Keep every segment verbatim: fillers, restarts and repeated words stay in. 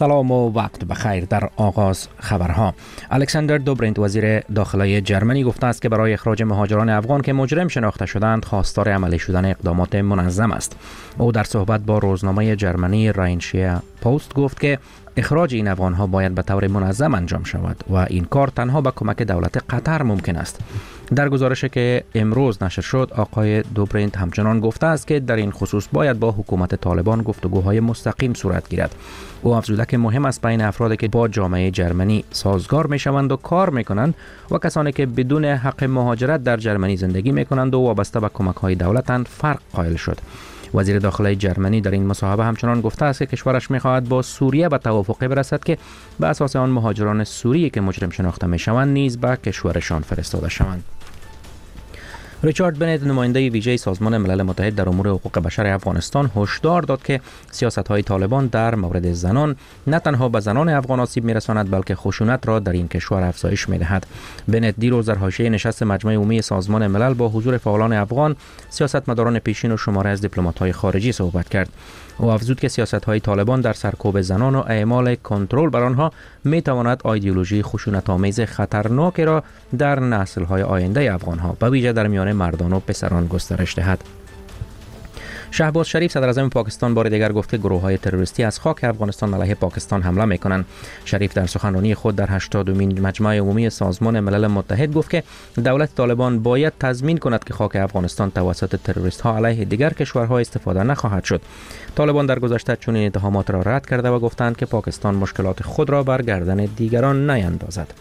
سلام و وقت بخیر. در آغاز خبرها، الکساندر دوبرینت وزیر داخلی جرمنی گفته است که برای اخراج مهاجران افغان که مجرم شناخته شدند خواستار عملی شدن اقدامات منظم است. او در صحبت با روزنامه جرمنی راینشیا پست گفت که اخراج این افغان‌ها باید به طور منظم انجام شود و این کار تنها با کمک دولت قطر ممکن است. در گزارشی که امروز نشر شد، آقای دوبرینت همچنان گفته است که در این خصوص باید با حکومت طالبان گفتگوهای مستقیم صورت گیرد. او افزوده که مهم است بین افرادی که با جامعه جرمنی سازگار میشوند و کار میکنند و کسانی که بدون حق مهاجرت در جرمنی زندگی میکنند و وابسته به کمک‌های دولتند فرق قائل شد. وزیر داخلی جرمنی در این مصاحبه همچنان گفته است که کشورش می‌خواهد با سوریه به توافقی برسد که به اساس آن مهاجران سوری که مجرم شناخته می‌شوند نیز به کشورشان فرستاده شوند. ریچارد بنت، نماینده ویژه سازمان ملل متحد در امور حقوق بشر افغانستان، هشدار داد که سیاست‌های طالبان در مورد زنان نه تنها به زنان افغان آسیب می‌رساند بلکه خشونت را در این کشور افزایش می‌دهد. بنت دیروز در حاشیه نشست مجمع عمومی سازمان ملل با حضور فعالان افغان، سیاستمداران پیشین و شماره از دیپلمات‌های خارجی صحبت کرد. او افزود که سیاست‌های طالبان در سرکوب زنان و اعمال کنترل بر آنها می‌تواند ایدئولوژی خشونت‌آمیز خطرناکی را در نسل‌های آینده افغان‌ها به ویژه در میان مردان و پسران گسترش دهد. شهباز شریف، صدر اعظم پاکستان، بار دیگر گفت که گروه‌های تروریستی از خاک افغانستان علیه پاکستان حمله می‌کنند. شریف در سخنرانی خود در هشتادمین مجمع عمومی سازمان ملل متحد گفت که دولت طالبان باید تضمین کند که خاک افغانستان توسط تروریست‌ها علیه دیگر کشورها استفاده نخواهد شد. طالبان در گذشته چنین اتهامات را رد کرده و گفتند که پاکستان مشکلات خود را بر گردن دیگران نیندازد.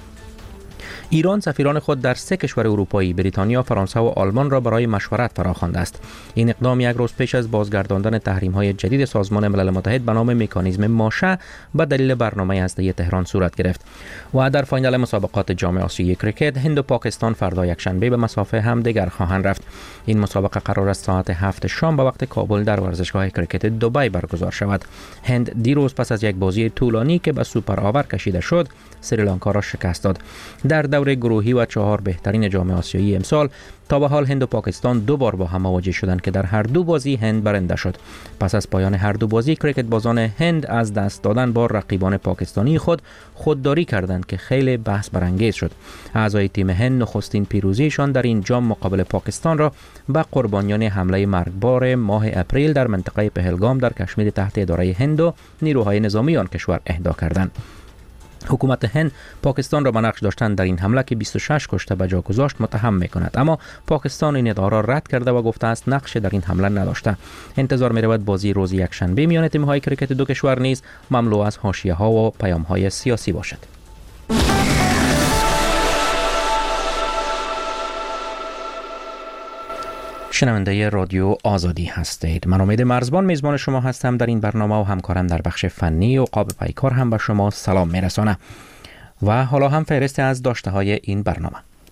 ایران سفیران خود در سه کشور اروپایی، بریتانیا، فرانسه و آلمان را برای مشورت فراخوانده است. این اقدام یک روز پیش از بازگرداندن تحریم‌های جدید سازمان ملل متحد به نام مکانیزم ماشه به دلیل برنامه هسته‌ای تهران صورت گرفت. و در فاینال مسابقات جام آسیایی کریکت، هند و پاکستان فردا یکشنبه به مسافه همدیگر خواهند رفت. این مسابقه قرار است ساعت هفت شام به وقت کابل در ورزشگاه کریکت دبی برگزار شود. هند دیروز پس از یک بازی طولانی که به سوپر آور کشیده شد، سریلانکا را شکست داد. در دوره گروهی و چهار بهترین جام آسیایی امسال تا به حال هند و پاکستان دو بار با هم مواجه شدند که در هر دو بازی هند برنده شد. پس از پایان هر دو بازی، کریکت بازان هند از دست دادن با رقیبان پاکستانی خود خودداری کردند که خیلی بحث برانگیز شد. اعضای تیم هند نخستین پیروزیشان در این جام مقابل پاکستان را به قربانیان حمله مرگبار ماه اپریل در منطقه پهلگام در کشمیر تحت اداره هند و نیروهای نظامی آن کشور اهدا کردند. حکومت هند پاکستان را به نقش داشتن در این حمله که بیست و شش کشته به جا گذاشت متهم می‌کند، اما پاکستان این ادعا را رد کرده و گفته است نقش در این حمله نداشته. انتظار می‌رود بازی روز یکشنبه میان تیم‌های کریکت دو کشور نیز مملو از حاشیه‌ها و پیام‌های سیاسی باشد. شنونده رادیو آزادی هستید. من امید مرزبان میزبان شما هستم در این برنامه و همکارم در بخش فنی و قاب پیکار هم به شما سلام میرسانه. و حالا هم فهرست از داشته های این برنامه.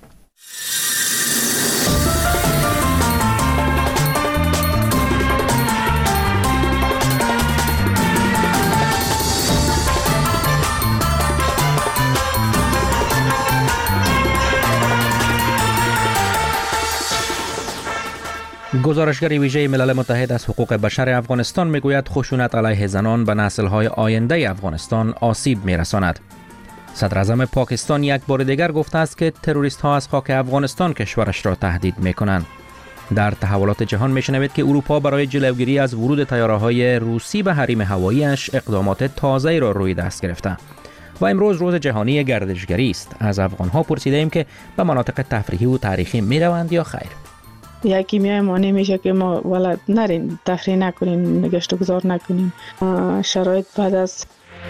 گزارشگر ویژه ملل متحد از حقوق بشر افغانستان میگوید خشونت علیه زنان به نسل‌های آینده افغانستان آسیب میرساند. صدر اعظم پاکستان یک بار دیگر گفته است که تروریست‌ها از خاک افغانستان کشورش را تهدید می‌کنند. در تحولات جهان میشنوید که اروپا برای جلوگیری از ورود طیاره‌های روسی به حریم هوایی‌اش اقدامات تازه‌ای را روی دست گرفته. و امروز روز جهانی گردشگری است. از افغان‌ها پرسیدیم که به مناطق تفریحی و تاریخی می‌روند یا خیر. یکی میای مانع میشه که ما ولد نرین، تفریح نکنین، گشت و گذار نکنین. شرایط بعد از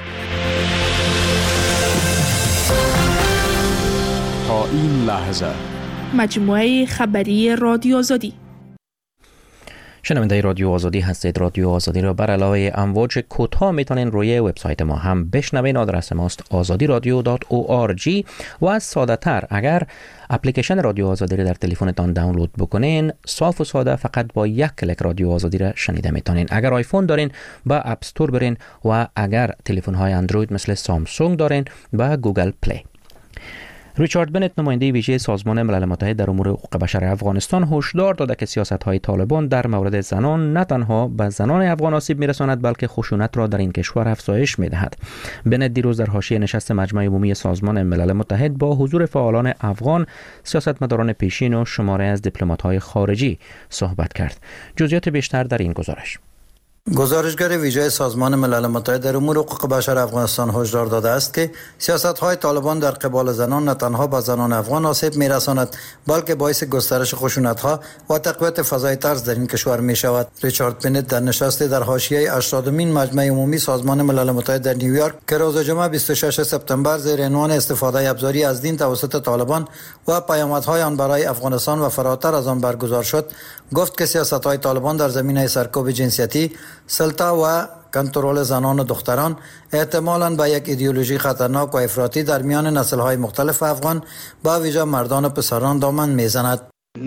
تا این لحظه مجموعه خبری رادیو آزادی. شنونده رادیو آزادی هستید. رادیو آزادی را بر علاوه امواج کوتاه میتونین روی وبسایت ما هم بشنوین. آدرس ماست آزادی رادیو دات او آر جی و از ساده تر اگر اپلیکیشن رادیو آزادی را در تلفنتان دانلود بکنین، صاف و ساده فقط با یک کلیک رادیو آزادی را شنیده میتونین. اگر آیفون دارین با اپ استور برین و اگر تلفن های اندروید مثل سامسونگ دارین با گوگل پلی. ریچارد بنت نماینده ویژه سازمان ملل متحد در امور حقوق بشر افغانستان هشدار داده که سیاست‌های طالبان در مورد زنان نه تنها به زنان افغان آسیب می‌رساند بلکه خشونت را در این کشور افزایش می‌دهد. بنت دیروز در حاشیه نشست مجمع عمومی سازمان ملل متحد با حضور فعالان افغان، سیاستمداران پیشین و شماره از دیپلمات‌های خارجی صحبت کرد. جزئیات بیشتر در این گزارش. گزارشگر ویژه سازمان ملل متحد در امور حقوق بشر افغانستان هشدار داده است که سیاست‌های طالبان در قبال زنان نه تنها به زنان افغان آسیب می‌رساند بلکه باعث گسترش خشونت‌ها و تقویت فضای ترس در این کشور می‌شود. ریچارد بنت در نشست در حاشیه هشتادمین مجمع عمومی سازمان ملل متحد در نیویورک که روز جمعه بیست و ششم سپتامبر زیر عنوان استفاده ابزاری از دین توسط طالبان و پیامدهای آن برای افغانستان و فراتر از آن برگزار شد، گفت که سیاست‌های طالبان در زمینه سرکوب جنسیتی، سلطه و کنترل زنان و دختران احتمالاً به یک ایدئولوژی خطرناک و افراطی در میان نسل‌های مختلف افغان با ویژه مردان و پسران دامن می‌زند.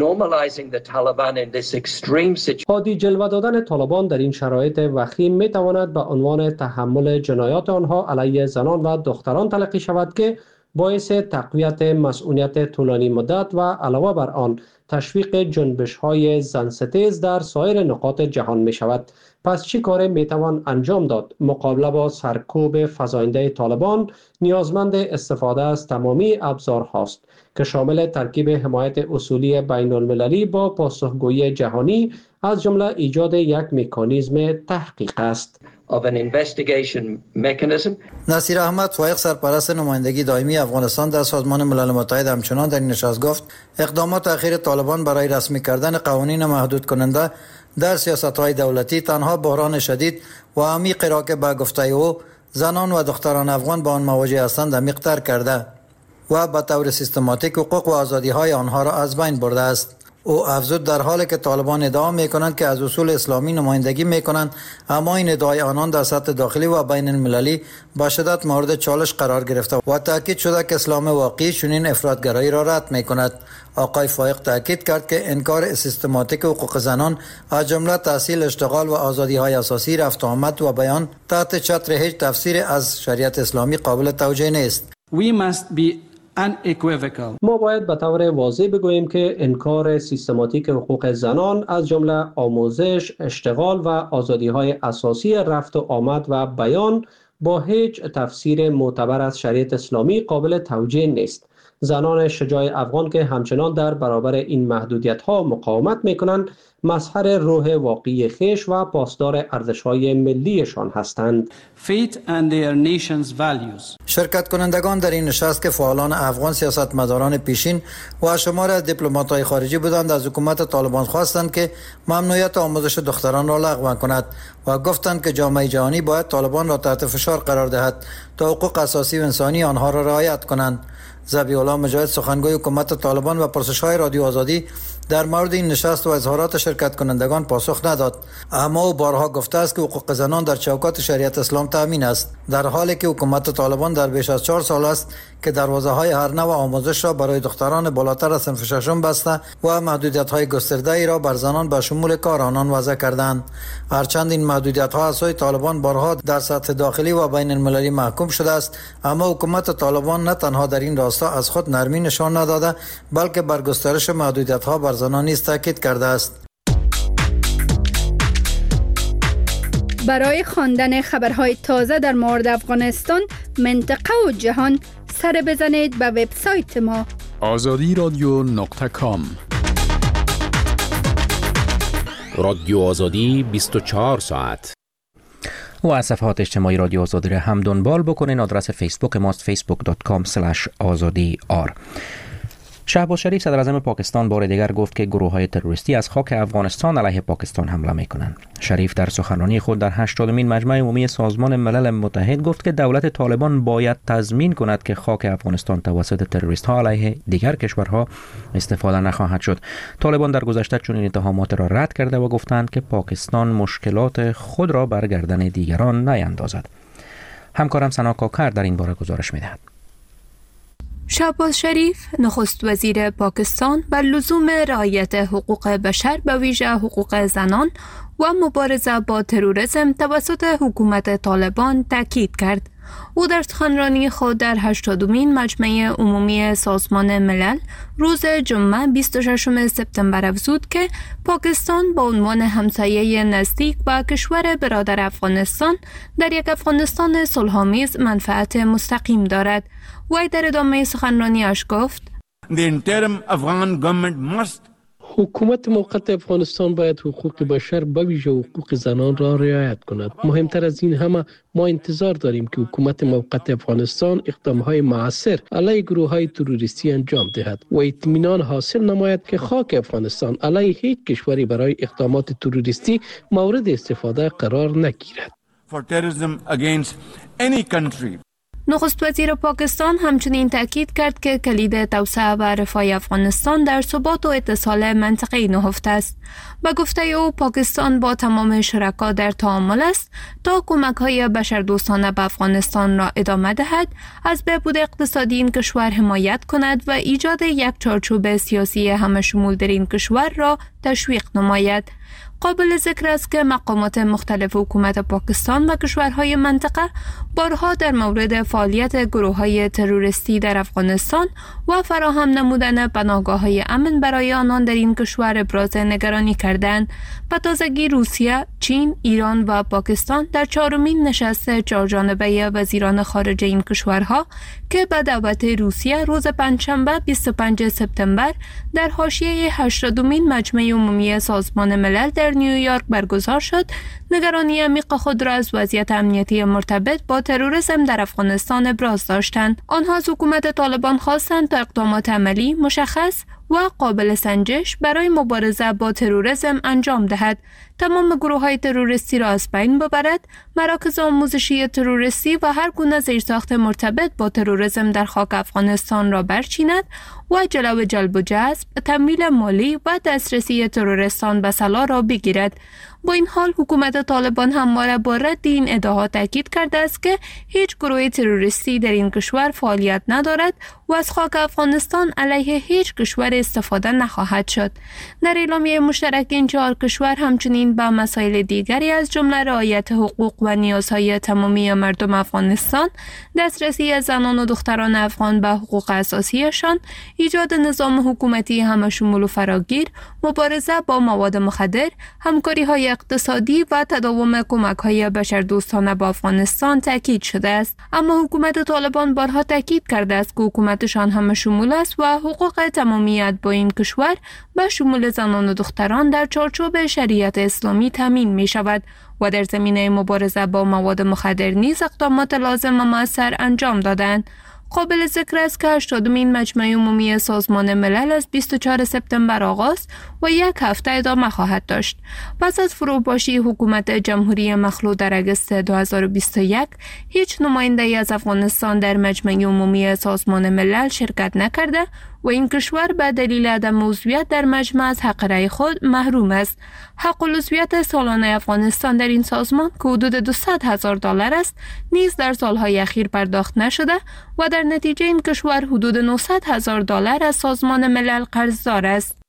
عادی جلوه دادن طالبان در این شرایط وخیم می تواند به عنوان تحمل جنایات آنها علیه زنان و دختران تلقی شود که باعث تقویت مسئولیت طولانی مدت و علاوه بر آن تشویق جنبش‌های زنستیز در سایر نقاط جهان می شود. پس چی کار می توان انجام داد؟ مقابله با سرکوب فزاینده طالبان نیازمند استفاده از تمامی ابزارهاست که شامل ترکیب حمایت اصولی بین المللی با پاسخگویی جهانی از جمله ایجاد یک مکانیزم تحقیق است. نصیر احمد فایق سرپرست نمایندگی دائمی افغانستان در سازمان ملل متحد همچنان در این نشست گفت اقدامات اخیر طالبان برای رسمی کردن قوانین محدود کننده در سیاست‌های دولتی تنها بحران شدید و عمیق را که به گفته او زنان و دختران افغان با آن مواجه هستند عمیق‌تر کرده و به طور سیستماتیک حقوق و آزادی‌های آنها را از بین برده است. او افزود در حالی که طالبان ادعا می‌کنند که از اصول اسلامی نمایندگی می‌کنند، اما این ادعای آنان در سطح داخلی و بین المللی با شدت مورد چالش قرار گرفته و تاکید شده که اسلام واقعی چنین افراطگرایی را رد می‌کند. آقای فایق تاکید کرد که انکار سیستماتیک حقوق زنان از جمله تحصیل، اشتغال و آزادی‌های اساسی، رفت و آمد و بیان تحت چتر هیچ تفسیر از شریعت اسلامی قابل توجیه نیست. We must be unequivocal. ما باید به طور واضح بگوییم که انکار سیستماتیک حقوق زنان از جمله آموزش، اشتغال و آزادی‌های اساسی رفت و آمد و بیان با هیچ تفسیر معتبر از شریعت اسلامی قابل توجیه نیست. زنان شجاع افغان که همچنان در برابر این محدودیت‌ها مقاومت می‌کنند، مظهر روح واقعی خویش و پاسدار ارزش‌های ملیشان هستند. Faith and their nation's values. شرکت کنندگان در این نشست که فعالان افغان، سیاستمداران پیشین و شمار از دیپلمات‌های خارجی بودند، از حکومت طالبان خواستند که ممنوعیت آموزش دختران را لغو کند و گفتند که جامعه جهانی باید طالبان را تحت فشار قرار دهد تا حقوق اساسی و انسانی آنها را رعایت کنند. ذبیح الله مجاهد سخنگوی حکومت طالبان و پرسش‌های رادیو آزادی در مورد این نشست و اظهارات شرکت کنندگان پاسخ نداد، اما او بارها گفته است که حقوق زنان در چوکات شریعت اسلام تامین است، در حالی که حکومت طالبان در بیش از چهار سال است که دروازه‌های هر نوع آموزش را برای دختران بالاتر از صنف ششم بسته و محدودیت‌های گسترده‌ای را بر زنان به شمول کار آنان وضع کردند. هرچند این محدودیت‌ها از سوی طالبان بارها در سطح داخلی و بین المللی محکوم شده است، اما حکومت طالبان نه تنها در این راستا از خود نرمی نشان نداده بلکه بر گسترش محدودیت‌ها بر زنان نیز تاکید کرده است. برای خواندن خبرهای تازه در مورد افغانستان، منطقه و جهان، سر بزنید به وبسایت ما آزادی رادیو نقطه کام. رادیو آزادی بیست و چهار ساعت. و از صفحات اجتماعی رادیو آزادی را هم دنبال بکنین. آدرس فیسبوک ماست فیسبوک دات کام اسلش آزادی آر. شهباز شریف صدر اعظم پاکستان بار دیگر گفت که گروه‌های تروریستی از خاک افغانستان علیه پاکستان حمله می‌کنند. شریف در سخنرانی خود در هشتادمین مجمع عمومی سازمان ملل متحد گفت که دولت طالبان باید تضمین کند که خاک افغانستان توسط تروریست‌ها علیه دیگر کشورها استفاده نخواهد شد. طالبان در گذشته چنین اتهامات را رد کرده و گفتند که پاکستان مشکلات خود را بر گردن دیگران نیندازد. همکارم سنا کاکر در این باره گزارش می‌دهد. شهباز شریف نخست وزیر پاکستان بر لزوم رعایت حقوق بشر به ویژه حقوق زنان و مبارزه با تروریسم توسط حکومت طالبان تاکید کرد. او در سخنرانی خود در هشتادمین مجمع عمومی سازمان ملل روز جمعه بیست و ششم سپتامبر افزود که پاکستان با عنوان همسایه نزدیک و کشور برادر افغانستان در یک افغانستان صلح‌آمیز منفعت مستقیم دارد. وی در ادامه سخنرانیش گفت: The interim Afghan government must حکومت موقت افغانستان باید حقوق بشر به ویژه حقوق زنان را رعایت کند. مهمتر از این همه ما انتظار داریم که حکومت موقت افغانستان اقدامهای مؤثر علیه گروه‌های تروریستی انجام دهد و اطمینان حاصل نماید که خاک افغانستان علیه هیچ کشوری برای اقدامات تروریستی مورد استفاده قرار نگیرد. for terrorism against any country. نخست وزیر پاکستان همچنین تاکید کرد که کلید توسعه و رفاه افغانستان در ثبات و اتصال منطقه‌ای نهفته است. با گفته او پاکستان با تمام شرکا در تعامل است تا کمک‌های بشردوستانه به افغانستان را ادامه دهد، از بهبود اقتصادی این کشور حمایت کند و ایجاد یک چارچوب سیاسی همه‌شمول در این کشور را تشویق نماید. قابل ذکر است که مقامات مختلف حکومت پاکستان و کشورهای منطقه بارها در مورد فعالیت گروه‌های تروریستی در افغانستان و فراهم نمودن پناهگاه‌های امن برای آنان در این کشور ابراز نگرانی کردند. به تازگی روسیه، چین، ایران و پاکستان در چهارمین نشست چهارجانبه وزیران خارجه این کشورها که به دعوت روسیه روز پنجشنبه بیست و پنجم سپتامبر در حاشیه هشتادمین مجمع عمومی سازمان ملل در نیویورک برگزار شد، نگرانی عمیق خود را از وضعیت امنیتی مرتبط با تروریسم در افغانستان ابراز داشتند. آنها از حکومت طالبان خواستند تا اقدامات عملی، مشخص و قابل سنجش برای مبارزه با تروریسم انجام دهد، تمام گروه‌های تروریستی را از بین ببرد، مراکز آموزشی تروریستی و هر گونه زیرساخت مرتبط با تروریسم در خاک افغانستان را برچیند و جلو جلب و جذب، تمویل مالی و دسترسی تروریستان به سلاح را بگیرد. با این حال حکومت طالبان همواره با رد این ادعاها تاکید کرده است که هیچ گروه تروریستی در این کشور فعالیت ندارد و از خاک افغانستان علیه هیچ کشور استفاده نخواهد شد. در اعلامیه مشترک این چهار کشور همچنین با مسائل دیگری از جمله رعایت حقوق و نیازهای تمامی مردم افغانستان، دسترسی زنان و دختران افغان به حقوق اساسیشان، ایجاد نظام حکومتی همه‌شمول و فراگیر، مبارزه با مواد مخدر، همکاری‌های اقتصادی و تداوم کمک‌های بشردوستانه با افغانستان تاکید شده است. اما حکومت طالبان بارها تاکید کرده است که حکومتشان همه‌شمول است و حقوق تمامیت با این کشور به شمول زنان و دختران در چارچوب شریعت اسلامی تامین می شود و در زمینه مبارزه با مواد مخدر نیز اقدامات لازم و مؤثر انجام دادند. قابل ذکر است که هشتادمین مجمع عمومی سازمان ملل از بیست و چهارم سپتامبر آغاز و یک هفته ادامه خواهد داشت. پس از فروپاشی حکومت جمهوری مخلوع در اگست دو هزار و بیست و یک، هیچ نماینده‌ای از افغانستان در مجمع عمومی سازمان ملل شرکت نکرده و این کشور به دلیل عدم عضویت در مجمع از حق رأی خود محروم است. حق العضویت سالانه افغانستان در این سازمان که حدود دویست هزار دلار است، نیز در سالهای اخیر پرداخت نشده و در نتیجه این کشور حدود نهصد هزار دلار از سازمان ملل قرضدار است.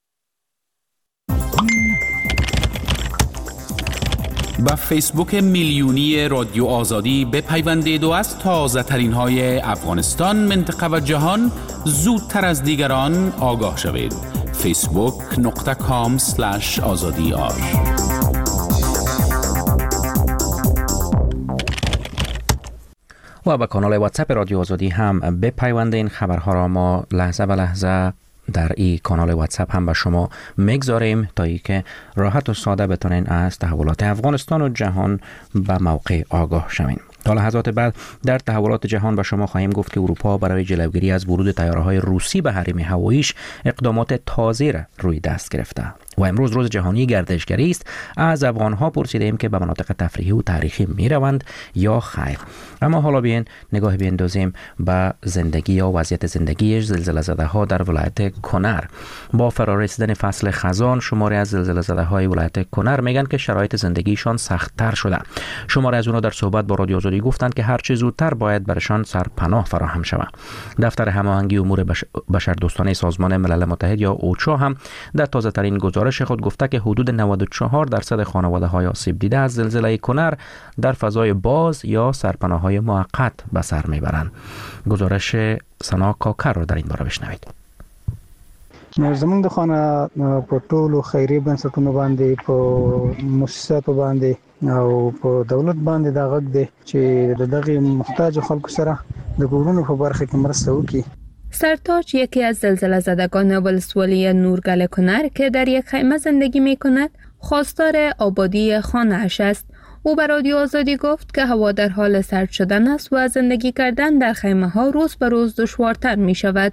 با فیسبوک میلیونی رادیو آزادی بپیوندید و از تازه ترین های افغانستان، منطقه و جهان زودتر از دیگران آگاه شوید. فیسبوک نقطه کام سلش آزادی آر. و با کانال واتساپ رادیو آزادی هم بپیوندین. خبرها را ما لحظه به لحظه در این کانال واتساپ هم به شما میگذاریم تا ای که راحت و ساده بتونین از تحولات افغانستان و جهان به موقع آگاه شوین. تا لحظات بعد در تحولات جهان به شما خواهیم گفت که اروپا برای جلوگیری از ورود طیاره‌های روسی به حریم هواییش اقدامات تازه را روی دست گرفته. و امروز روز جهانی گردشگری است. از افغان‌ها پرسیدیم که به مناطق تفریحی و تاریخی میروند یا خیر. اما حالا بیاین نگاه بیندازیم به زندگی یا وضعیت زندگی زلزله زده‌ها در ولایت کنر. با فرارسیدن فصل خزان، شماری از زلزله زده‌های ولایت کنر میگن که شرایط زندگیشان سخت‌تر شده. شماری از اونها در صحبت با رادیو آزادی گفتند که هر چه زودتر باید برشان سرپناه فراهم شود. دفتر هماهنگی امور بشردوستانه سازمان ملل متحد یا اوچا هم در تازه‌ترین گزارش گزارش خود گفته که حدود نود و چهار درصد خانواده‌های آسیب دیده از زلزله کنر در فضای باز یا سرپناه‌های موقت به سر میبرند. گزارش سنا کاکر را در این باره بشنوید. زمونږ د خانه په ټولو خیري بنسټونو باندې په مؤسساتو باندې او په دولت باندې دا غږ دی چې دغه محتاج خلکو سره د کورونو په برخه کې مرسته وکړي. سرتاج یکی از زلزله زدگان ولسوالی نورگل کنر که در یک خیمه زندگی می کند خواستار آبادی خانه اش است. او به رادیو آزادی گفت که هوا در حال سرد شدن است و زندگی کردن در خیمه ها روز به روز دشوارتر می شود.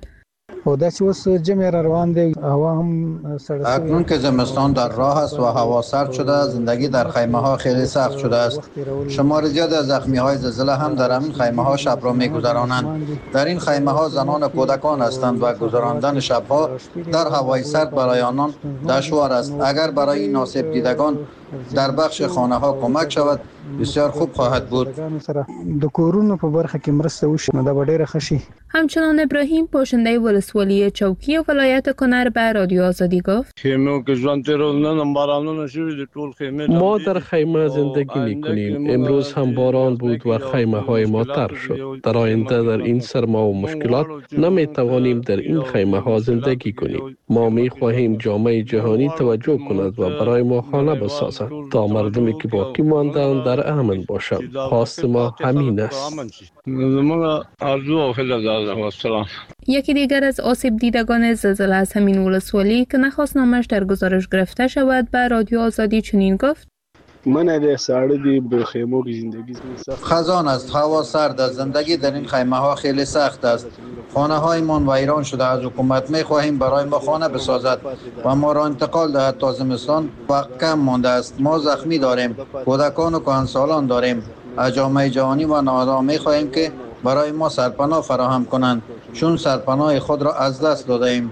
اکنون که زمستان در راه است و هوا سرد شده، زندگی در خیمه ها خیلی سخت شده است. شمار زیاد از زخمی های زلزله هم در این خیمه ها شب را می گذرانند. در این خیمه ها زنان و کودکان هستند و گذراندن شبها در هوای سرد برای آنان دشوار است. اگر برای این آسیب دیدگان در بخش خانه ها کمک شود بسیار خوب خواهد بود. همچنان ابراهیم پوشنده ولسوالی چوکی ولایت کنر به رادیو آزادی گفت ما در خیمه زندگی می کنیم. امروز هم باران بود و خیمه های ما تر شد. در آینده در این سرما و مشکلات نمی توانیم در این خیمه ها زندگی کنیم. ما می خواهیم جامعه جهانی توجه کند و برای ما خانه بسازد تا مردمی که باقی ماندند در امن باشند. خواست ما همین است. یکی دیگر از آسیب دیدگان زلزله از همین ولسوالی که نخواست نامش در گزارش گرفته شود به رادیو آزادی چنین گفت: خزان است، هوا سرد است، زندگی در این خیمه ها خیلی سخت است. خانه های من ویران شده. از حکومت می خواهیم برای ما خانه بسازد و ما را انتقال دهد تا زمستان وقت کم مانده است. ما زخمی داریم، کودکان و کهنسالان داریم. از جامعه جهانی و نهادها می خواهیم که برای ما سرپناه فراهم کنند، چون سرپناه خود را از دست داده ایم.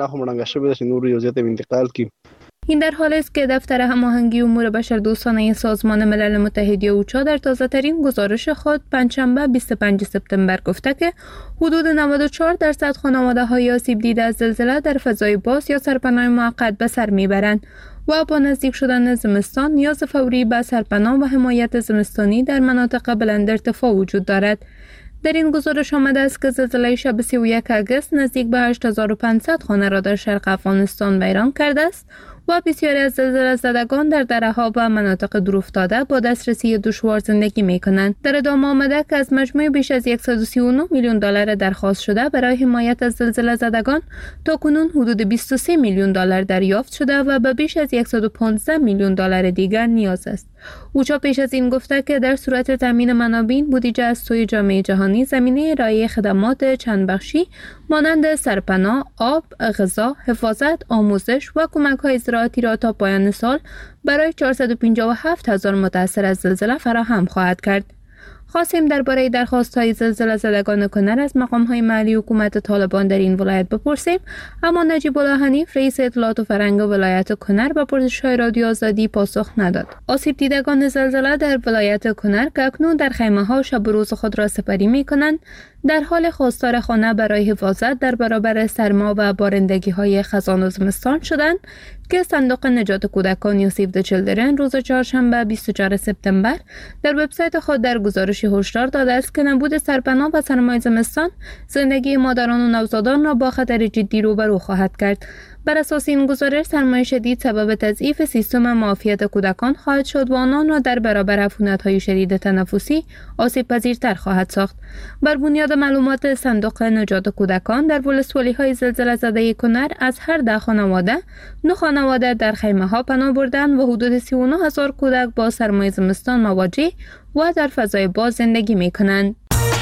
این در حالی است که دفتر هماهنگی امور بشردوستانه سازمان ملل متحد اوچا در تازه‌ترین گزارش خود پنجشنبه بیست و پنجم سپتامبر گفته که حدود نود و چهار درصد خانواده‌های آسیب دیده از زلزله در فضای باز یا سرپناه موقت به سر میبرند و با نزدیک شدن زمستان نیاز فوری به سرپناه و حمایت زمستانی در مناطق بلند ارتفاع وجود دارد. در این گزارش آمده است که زلزله شب سی و یک آگوست نزدیک به هشت هزار و پانصد خانه را در شرق افغانستان ویران کرده است و بسیاری از زلزله زدگان در دره‌ها و مناطق دورافتاده با دسترسی دشوار زندگی می‌کنند. در ادامه آمده که از مجموع بیش از صد و سی و نه میلیون دلار درخواست شده برای حمایت از زلزله زدگان تاکنون حدود بیست و سه میلیون دلار دریافت شده و به بیش از صد و پانزده میلیون دلار دیگر نیاز است. اوچا پیش از این گفته که در صورت تامین منابع بودجه از سوی جامعه جهانی زمینه ارائه خدمات چند بخشی مانند سرپناه، آب، غذا، حفاظت، آموزش و کمک‌های زراعتی را تا پایان سال برای چهارصد و پنجاه و هفت هزار متاثر از زلزله فراهم خواهد کرد. خواستیم درباره درخواست‌های زلزله زدگان کنر از مقام‌های محلی حکومت طالبان در این ولایت بپرسیم، اما نجیب الله حنیف رئیس اطلاعات و فرهنگ ولایت کنر به پرسش‌های رادیو آزادی پاسخ نداد. آسیب دیدگان زلزله در ولایت کنر که اکنون در خیمه‌ها شب و روز خود را سپری می‌کنند، در حال خواستار خانه برای حفاظت در برابر سرما و بارندگی‌های خزان و زمستان شدند که صندوق نجات کودکان یا سیو د چیلدرن روز چهارشنبه بیست و چهارم سپتامبر در وبسایت خود در گزارشی هشدار داده است که نبود سرپناه و سرمای زمستان زندگی مادران و نوزادان را با خطر جدی روبرو خواهد کرد. بر اساس این گزارش سرمای شدید سبب تضعیف سیستم معافیت کودکان خواهد شد و آنان را در برابر عفونت‌های شدید تنفسی آسیب پذیرتر خواهد ساخت. بر بنیاد معلومات صندوق نجات کودکان در ولسوالی‌های زلزله زده کنر از هر ده خانواده نه خانواده در خیمه‌ها پناه بردند و حدود سی و نه هزار کودک با سرمای زمستان مواجه و در فضای باز زندگی می‌کنند.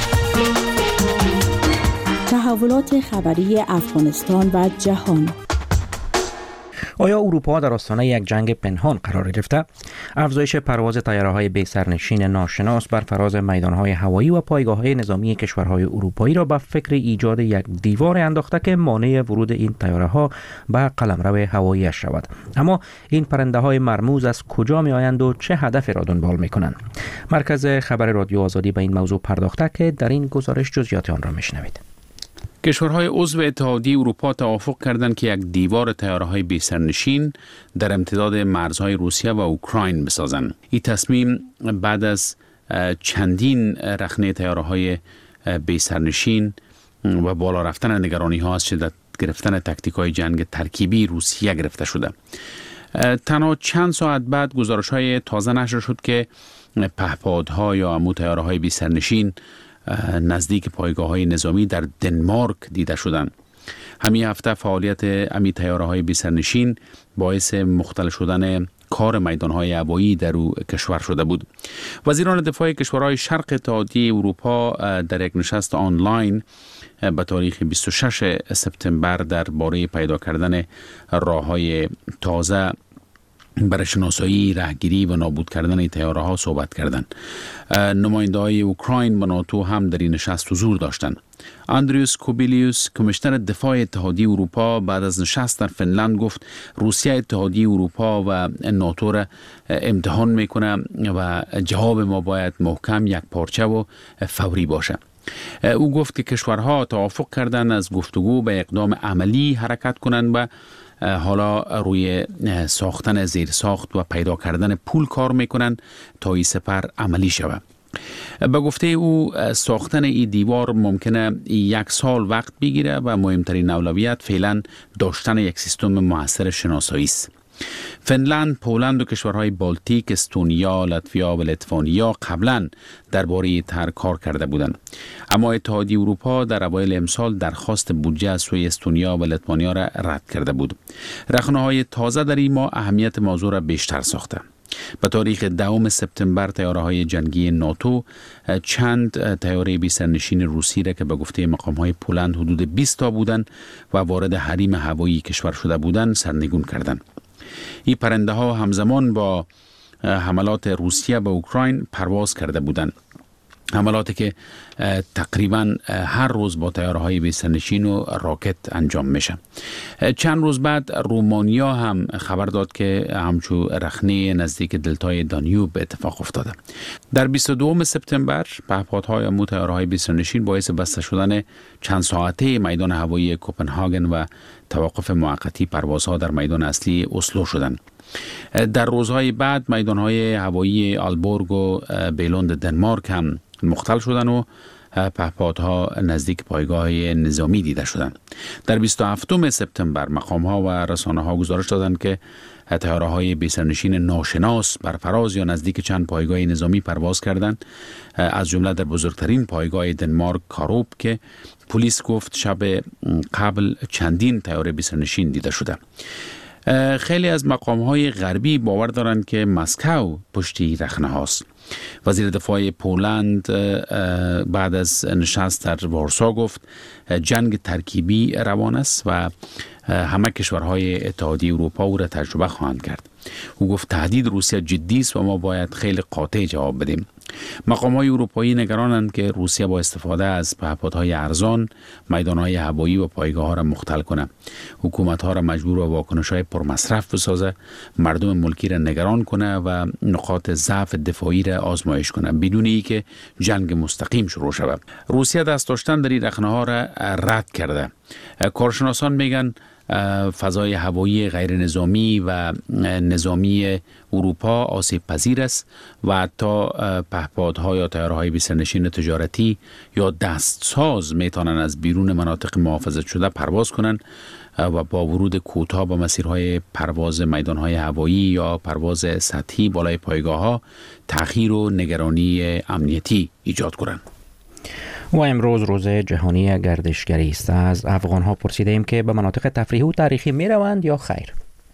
تحولات خبری افغانستان و جهان. آیا اروپا در آستانه یک جنگ پنهان قرار گرفته؟ افزایش پرواز طیاره‌های بی سرنشین ناشناس بر فراز میدان‌های هوایی و پایگاه‌های نظامی کشورهای اروپایی را به فکر ایجاد یک دیوار انداخته که مانع ورود این طیاره‌ها به قلمرو هوایی‌اش شود. اما این پرنده‌های مرموز از کجا می‌آیند و چه هدفی را دنبال می‌کنند؟ مرکز خبر رادیو آزادی به این موضوع پرداخته که در این گزارش جزئیات آن را می‌شنوید. کشورهای عضو اتحادیه اروپا توافق کردند که یک دیوار طیاره‌های بی‌سرنشین در امتداد مرزهای روسیه و اوکراین بسازند. این تصمیم بعد از چندین رخنه طیاره‌های بی‌سرنشین و بالا رفتن نگرانی ها از شدت گرفتن تاکتیک‌های جنگ ترکیبی روسیه گرفته شده. تنها چند ساعت بعد گزارش‌های تازه نشر شد که پهپادها یا امو طیاره‌های بی‌سرنشین نزدیک پایگاه‌های نظامی در دنمارک دیده شدند. همین هفته فعالیت امی طیاره‌های بی‌سرنشین باعث مختل شدن کار میدان‌های هوایی در او کشور شده بود. وزیران دفاع کشورهای شرق اتحادیه اروپا در یک نشست آنلاین به تاریخ بیست و شش سپتامبر درباره پیدا کردن راه‌های تازه برای شناسایی، راهگیری و نابود کردن طیاره ها صحبت کردند. نماینده های اوکراین و ناتو هم در این نشست حضور داشتند. اندریوس کوبیلیوس، کمیشنر دفاع اتحادیه اروپا، بعد از نشست در فنلند گفت روسیه اتحادیه اروپا و ناتو را امتحان میکنه و جواب ما باید محکم، یک پارچه و فوری باشه. او گفت که کشورها توافق کردند از گفتگو به اقدام عملی حرکت کنند و حالا روی ساختن زیرساخت و پیدا کردن پول کار میکنن تا این سپر عملی شود. به گفته او ساختن این دیوار ممکنه یک سال وقت بگیره و مهمترین اولویت فعلا داشتن یک سیستم موثر شناسایی است. فنلند، پولند و کشورهای بالتیک، استونیا، لاتویا و لیتوانیا قبلا درباره طرح کار کرده بودند. اما اتحادیه اروپا در اوایل امسال درخواست بودجه از سوی استونیا و لیتوانیا را رد کرده بود. رخنه‌های تازه در این ماه اهمیت موضوع را بیشتر ساخته. به تاریخ دهم سپتامبر طیاره‌های جنگی ناتو چند طیاره بی‌سرنشین روسی را که به گفته مقام‌های پولند حدود بیست تا بودند و وارد حریم هوایی کشور شده بودند سرنگون کردند. این پرنده ها همزمان با حملات روسیه به اوکراین پرواز کرده بودند. حملاتی که تقریبا هر روز با طیاره‌های بی‌سرنشین و راکت انجام میشه. چند روز بعد رومانیا هم خبر داد که همچو رخنه نزدیک دلتای دانیوب اتفاق افتاده. در بیست و دوم سپتامبر پهپادهای امو طیاره‌های بی‌سرنشین باعث بسته شدن چند ساعته میدان هوایی کوپنهاگن و توقف موقتی پروازها در میدان اصلی اسلو شدند. در روزهای بعد میدانهای هوایی آلبورگ و بیلوند دنمارک هم مختل شدند و پهپادها نزدیک پایگاه نظامی دیده شدند. در بیست و هفتم سپتامبر مقام‌ها و رسانه‌ها گزارش دادند که طیاره‌های بی‌سرنشین ناشناس بر فراز یا نزدیک چند پایگاه نظامی پرواز کردند، از جمله در بزرگترین پایگاه دنمارک کاروب که پلیس گفت شب قبل چندین طیاره بی‌سرنشین دیده شده. خیلی از مقام‌های غربی باور دارند که مسکو پشتی رخنه هاست. وزیر دفاع پولند بعد از نشست در وارسا گفت جنگ ترکیبی روان است و همه کشورهای اتحادیه اروپا او را تجربه خواهند کرد. او گفت تهدید روسیه جدی است و ما باید خیلی قاطع جواب بدیم. مقام‌های اروپایی نگرانند که روسیه با استفاده از پهپادهای ارزان میدان‌های هوایی و پایگاه‌ها را مختل کنه. حکومت‌ها را مجبور به واکنش‌های پرمصرف بسازه، مردم ملکی را نگران کنه و نقاط ضعف دفاعی را آزمایش کنه بدون اینکه جنگ مستقیم شروع شود. روسیه دست داشتن در این رخنه‌ها را رد کرده. کارشناسان میگن فضای هوایی غیر نظامی و نظامی اروپا آسیب پذیر است و حتی پهپادها یا طیاره‌های بی‌سرنشین تجارتی یا دستساز میتونن از بیرون مناطق محافظت شده پرواز کنند و با ورود کوتاه به مسیرهای پرواز میدانهای هوایی یا پرواز سطحی بالای پایگاه‌ها تأخیر و نگرانی امنیتی ایجاد کنند. و امروز روز جهانی گردشگری است. از افغان‌ها پرسیدیم که به مناطق تفریحی و تاریخی می روند یا خیر.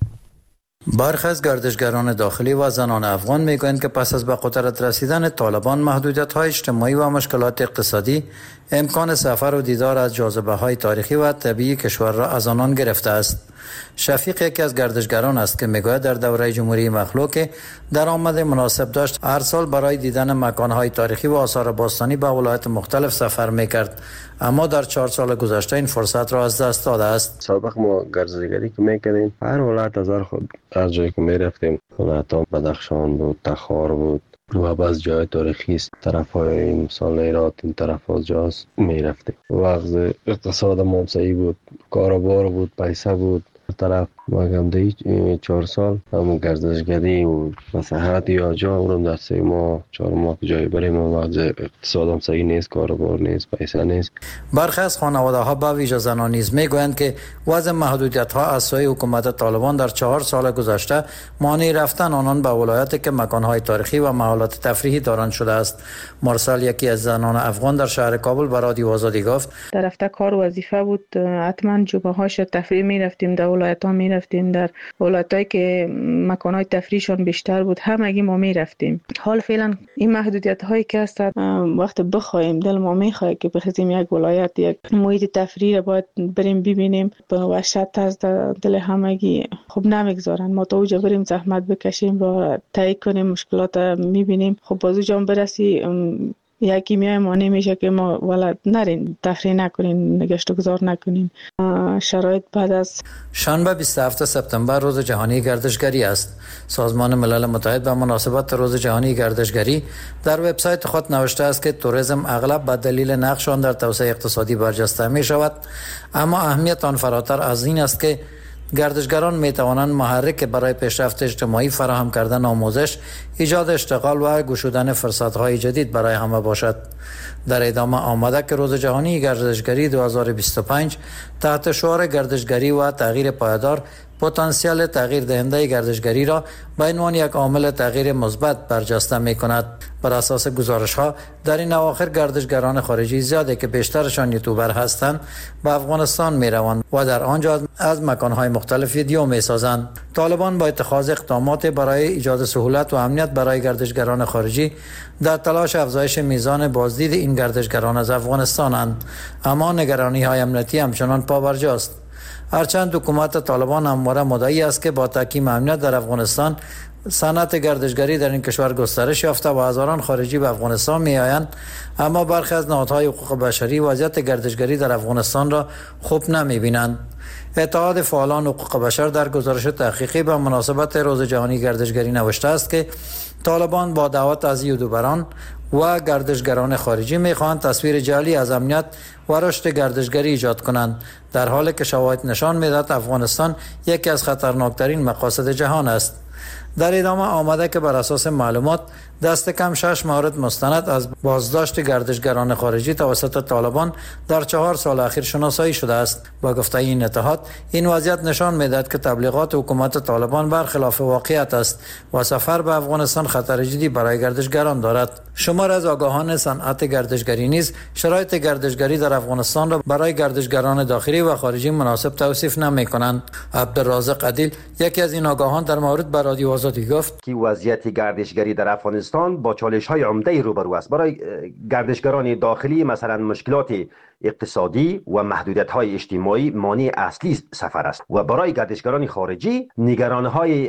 برخی از گردشگران داخلی و زنان افغان میگویند که پس از به قدرت رسیدن طالبان محدودیت‌های اجتماعی و مشکلات اقتصادی امکان سفر و دیدار از جاذبه‌های تاریخی و طبیعی کشور را از آنان گرفته است. شفیق یکی از گردشگران است که میگوید در دوره جمهوری مخلوع درآمد مناسب داشت، هر سال برای دیدن مکان‌های تاریخی و آثار باستانی به ولایات مختلف سفر میکرد، اما در چهار سال گذشته این فرصت را از دست داده است. سابق ما گردشگری که میکردیم هر ولایت از هر خود از جایی که میرفتیم، ولایت بدخشان بود، تخار بود، و بعض جای تاریخی است، طرف های مثال ایرات این طرف ها جاست می رفتیم. وقت اقتصاد منصعی بود، کاروبار بود، پیسه بود. طرف مگم دی چهار سال همون گردشگری و مساحت یا جا اونم در سه ماه چهار ماه جای بریم و وضع اقتصاد هم صحیح نیست، کاروبار نیست، پیسه نیست. برخی از خانواده ها با ویژه زنان نیز میگویند که وضع محدودیت ها از سوی حکومت طالبان در چهار سال گذشته مانع رفتن آنان به ولایتی که مکان های تاریخی و محلات تفریحی دارند شده است. مرسل یکی از زنان افغان در شهر کابل به رادیو آزادی گفت در رفته کار وظیفه بود، حتما جوبه هاش تفریح می رفتیم، در ولایت ها می رفتیم، در ولایتایی که مکان های تفریحشان بیشتر بود همگی ما می رفتیم. حال فعلا این محدودیت هایی که هست وقت بخوایم دل ما می خواهد که بخوایم یک ولایت یک محیط تفریح باید بریم ببینیم به وحشت از دل همگی خب نمیگذارن ما تا اوجا بریم زحمت بکشیم و تایید کنیم مشکلات میبینیم. خب باز اوجا برسی یکی میای مانع میشه که ما ولد نرین تفریح نکنین نگشت و گذار نکنین. شرایط بعد از شنبه بیست و هفتم سپتامبر روز جهانی گردشگری است. سازمان ملل متحد به مناسبت روز جهانی گردشگری در وبسایت خود نوشته است که توریسم اغلب به دلیل نقش آن در توسعه اقتصادی برجسته می شود، اما اهمیت آن فراتر از این است که گردشگران می توانند محرک برای پیشرفت اجتماعی فراهم کردن آموزش، ایجاد اشتغال و گشودن فرصت‌های جدید برای همه باشد. در ادامه آمده که روز جهانی گردشگری دو هزار و بیست و پنج تحت شعار گردشگری و تغییر پایدار پتانسیل تغییر دهنده گردشگری را به عنوان یک عامل تغییر مثبت برجسته می کند. بر اساس گزارش ها در این اواخر گردشگران خارجی زیاده که بیشترشان یوتیوبر هستند به افغانستان می روند و در آنجا از مکانهای مختلف ویدیو می سازند. طالبان با اتخاذ اقدامات برای ایجاد سهولت و امنیت برای گردشگران خارجی در تلاش افزایش میزان بازدید این گردشگران از افغانستانند، اما نگرانی های امنیتی همچنان پابرجاست. هرچند حکومت طالبان همواره مدعی است که با تحکیم امنیت در افغانستان صنعت گردشگری در این کشور گسترش یافته و هزاران خارجی به افغانستان می آیند، اما برخی از نهادهای حقوق بشری وضعیت گردشگری در افغانستان را خوب نمی بینند. اتحاد فعالان حقوق بشر در گزارش تحقیقی به مناسبت روز جهانی گردشگری نوشته است که طالبان با دعوت از یوتیوبران و گردشگران خارجی می‌خواهند تصویر جعلی از امنیت و رشد گردشگری ایجاد کنند، در حالی که شواهد نشان می‌دهد افغانستان یکی از خطرناکترین مقاصد جهان است. در ادامه آمده که بر اساس معلومات دست کم شش مورد مستند از بازداشت گردشگران خارجی توسط طالبان در چهار سال اخیر شناسایی شده است. با گفته این اتحاد این وضعیت نشان می‌دهد که تبلیغات حکومت طالبان برخلاف واقعیت است و سفر به افغانستان خطر جدی برای گردشگران دارد. شمار از آگاهان صنعت گردشگری نیز شرایط گردشگری در افغانستان را برای گردشگران داخلی و خارجی مناسب توصیف نمی‌کنند. عبدالرازق عدیل یکی از این آگاهان در مورد به رادیو آزادی گفت که وضعیت گردشگری در افغانستان با چالش‌های عمده روبرو است. برای گردشگران داخلی مثلا مشکلات اقتصادی و محدودیت‌های اجتماعی مانع اصلی سفر است و برای گردشگران خارجی نگرانی‌های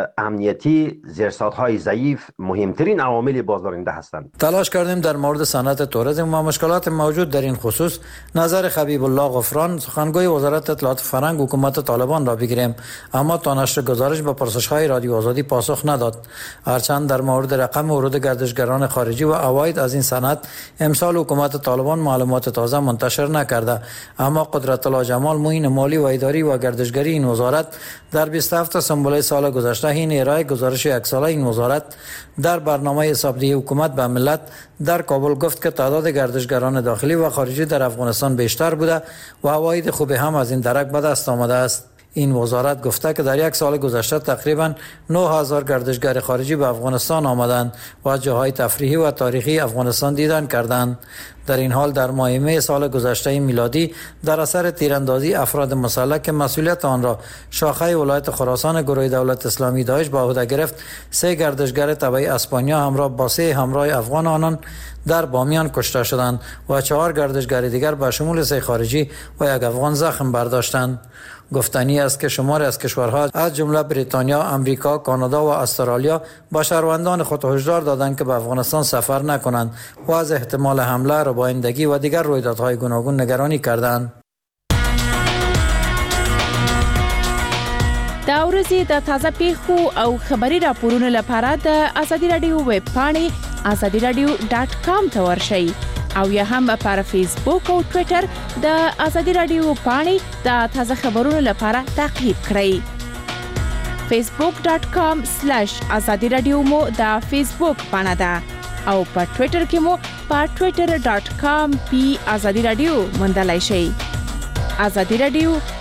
امنیتی، زیرساخت‌های ضعیف مهمترین عوامل بازدارنده هستند. تلاش کردیم در مورد صنعت توریسم و مشکلات موجود در این خصوص نظر خبیب الله غفران سخنگوی وزارت اطلاعات فرهنگ حکومت طالبان را بگیریم، اما تا نشر گزارش به پرسش‌های رادیو آزادی پاسخ نداد. هرچند در مورد رقم ورود گردشگران خارجی و عواید از این صنعت امسال حکومت طالبان معلومات تازه منتشر نکرده، اما قدرت الله جمال معین مالی و اداری و گردشگری این وزارت در بیست و هفتم سنبله سال گذشته این ارائه گزارش یک ساله این وزارت در برنامه حسابدهی حکومت به ملت در کابل گفت که تعداد گردشگران داخلی و خارجی در افغانستان بیشتر بوده و عواید خوبی هم از این درک به دست آمده است. این وزارت گفته که در یک سال گذشته تقریباً نه هزار گردشگر خارجی به افغانستان آمدند و جاهای تفریحی و تاریخی افغانستان دیدن کردند. در این حال در ماه می سال گذشته میلادی در اثر تیراندازی افراد مسلح که مسئولیت آن را شاخه ولایت خراسان گروه دولت اسلامی داعش به عهده گرفت، سه گردشگر تبع اسپانیا همراه با سه همراه افغان آنان در بامیان کشته شدند و چهار گردشگر دیگر به شمول سه خارجی و یک افغان زخم برداشتند. گفتنی است که شماری از کشورها از جمله بریتانیا، امریکا، کانادا و استرالیا با شهروندان خود هشدار دادند که به افغانستان سفر نکنند و از احتمال حمله، ربایندگی و دیگر رویدادهای گوناگون نگرانی کردند. دا ورځې د تازه پیښو او خبري راپورونو لپاره د ازادي رادیو ویب پاڼې ازادي رادیو ډاټ کام ته ورشئ او یا هم پر فیسبوک او ټوئیټر د ازادي رادیو پاڼې د تازه خبرونو لپاره تعقیب کړئ. فیسبوک ډاټ کام سلیش ازادي رادیو مو د فیسبوک پاڼه ده او په ټوئیټر کې مو په ټوئیټر ډاټ کام پی ازادي رادیو موندلای شئ. ازادي رادیو